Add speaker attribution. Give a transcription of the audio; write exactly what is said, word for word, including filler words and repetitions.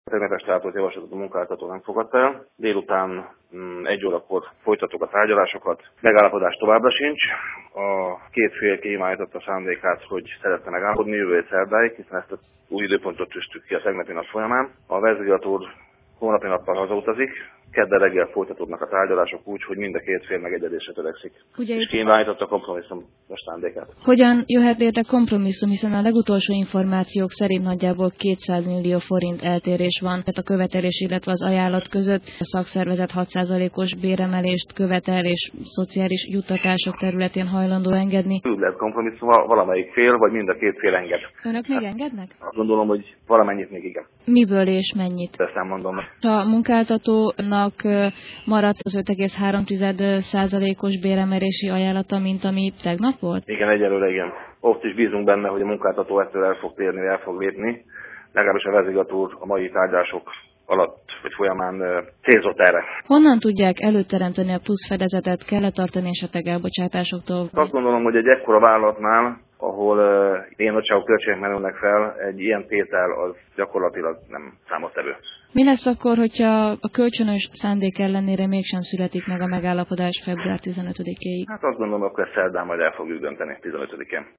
Speaker 1: Tegnap este átolt javaslatot a munkáltató nem fogadta el. Délután egy órakor folytattuk a tárgyalásokat. Megállapodás továbbra sincs. A két fél kinyilvánította a szándékát, hogy szeretne megállapodni jövő szerdáig, hiszen ezt a új időpontot tűztük ki a tegnapi nap folyamán. A vezérigazgató holnapi nappal hazautazik. Kedden reggel folytatódnak a tárgyalások úgy, hogy mind a két fél megegyezésre törekszik. Ugye és kinyilvánította a kompromisszum szándékát.
Speaker 2: Hogyan jöhet létre kompromisszum, hiszen a legutolsó információk szerint nagyjából kétszáz millió forint eltérés van a követelés, illetve az ajánlat között. A szakszervezet hat százalékos béremelést követel, és szociális juttatások területén hajlandó engedni.
Speaker 1: Úgy lehet kompromisszum, valamelyik fél, vagy mind a két fél enged.
Speaker 2: Önök még engednek?
Speaker 1: Azt gondolom, hogy valamennyit még igen.
Speaker 2: Miből és mennyit?
Speaker 1: Ezt nem mondom.
Speaker 2: A munkáltatónak maradt az öt egész három százalékos béremelési ajánlata, mint ami tegnap volt?
Speaker 1: Igen, egyelőre igen. Ott is bízunk benne, hogy a munkáltató ettől el fog térni, el fog lépni. Legalábbis a vezérigazgató a mai tárgyalások alatt, vagy folyamán célzott erre.
Speaker 2: Honnan tudják előteremteni a plusz fedezetet, kell-e tartani esetleg elbocsátásoktól?
Speaker 1: Azt gondolom, hogy egy ekkora vállalatnál, ahol uh, ilyen nagyságú költségek merülnek fel, egy ilyen tétel az gyakorlatilag nem számottevő.
Speaker 2: Mi lesz akkor, hogyha a kölcsönös szándék ellenére mégsem születik meg a megállapodás február tizenötödikéig?
Speaker 1: Hát azt gondolom, akkor ezt szerdán majd el fogjuk dönteni tizenötödikén.